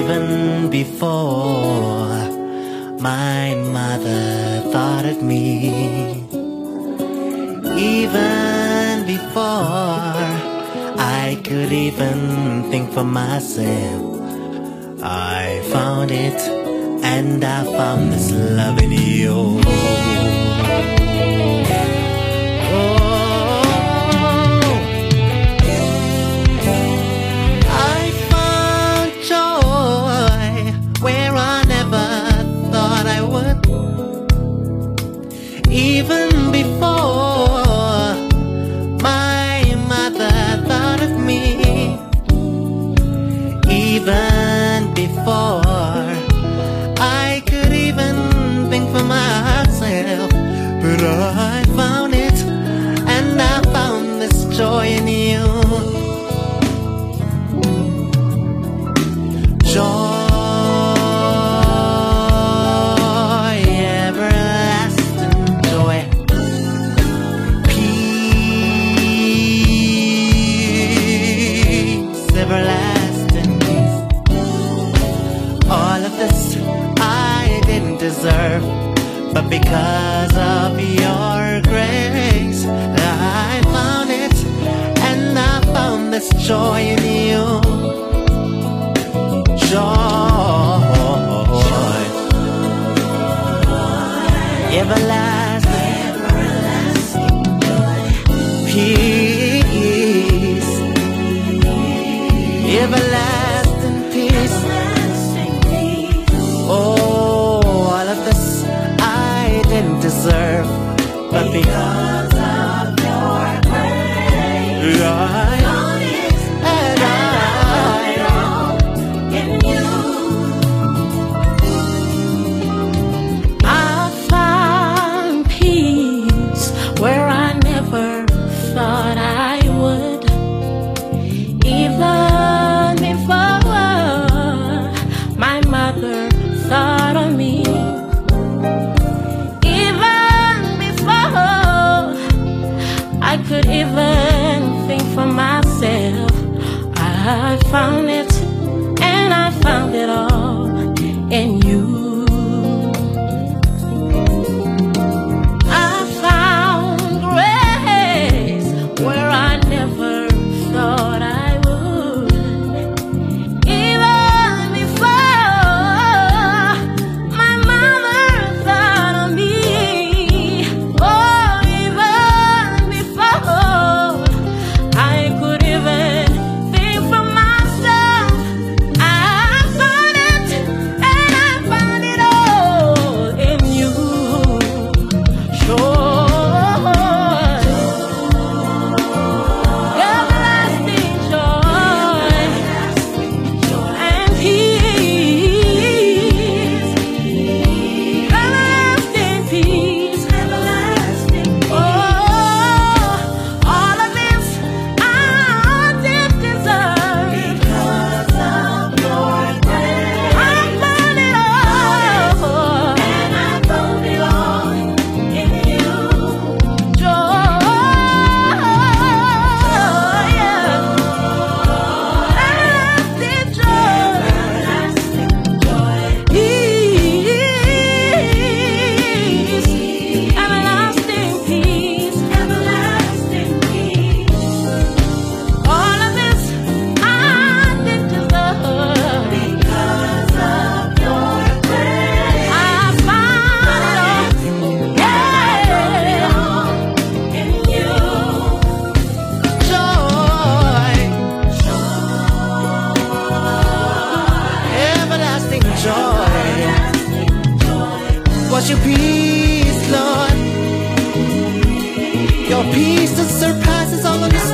Even before my mother thought of me, even before I could even think for myself, I found it, and I found this love in you. Even before my mother thought of me, even before I could even think for myself, but I found it, and I found this joy in you. Joy. Everlasting peace. All of this I didn't deserve, but because of your grace I found it, and I found this joy in you. Joy. Everlasting joy. Peace. Everlasting peace. Oh, all of this I didn't deserve, but because of your grace, I found it, and I found it all in you. I found peace where I never thought I would. Even before my mother thought of me, even before I could even think for myself, I found it, and I found it all in you. I found grace where I never thought I was your peace, Lord. Your peace that surpasses all understanding.